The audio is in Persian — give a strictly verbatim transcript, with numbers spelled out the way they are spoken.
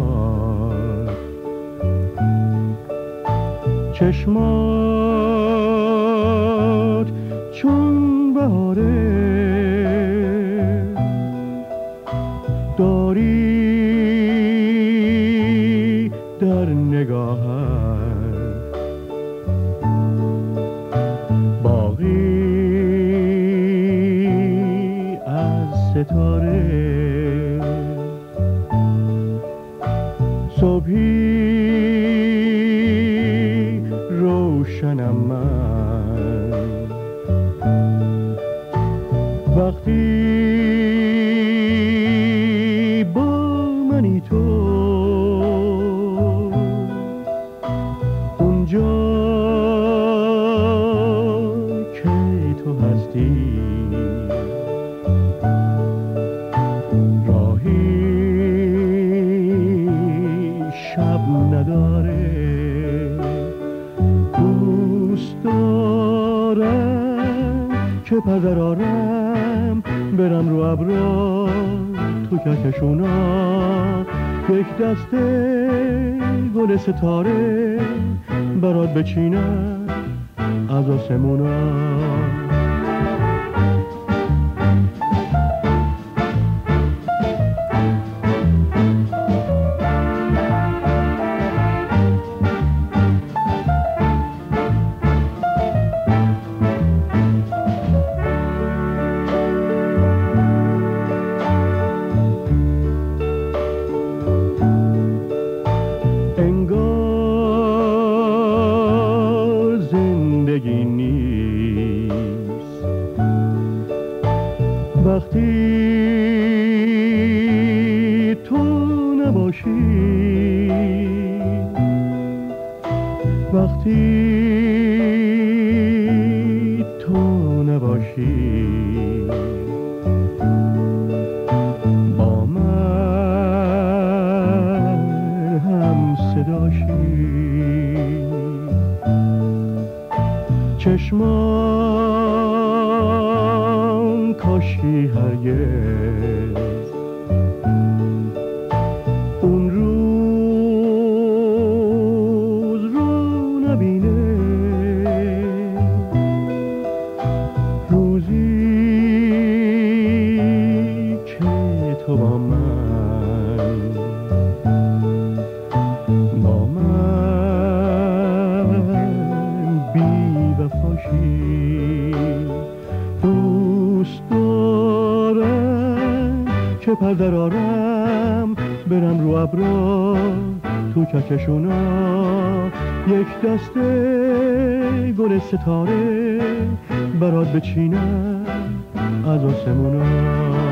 اومد. چشمات چون بهاره داری در نگاهت، باقی از ستاره. صبحی روشنم من وقتی با منی تو، اونجا که تو هستی شب نداره. دوست دارم که پر درارم برم رو ابرا تو کهکشونا، یک دسته گل ستاره برات بچینم از آسمونا. انگار زندگی نیست وقتی تو نباشی، وقتی تو نباشی با من هم صداشی. چشمان کاشی هرگز اون روز رو نبینه، روزی که تو با من با من بی وفاشی. دوست دارم که پر درارم برم رو ابرا تو کهکشونا، یک دسته گل ستاره برات بچینم از آسمونا.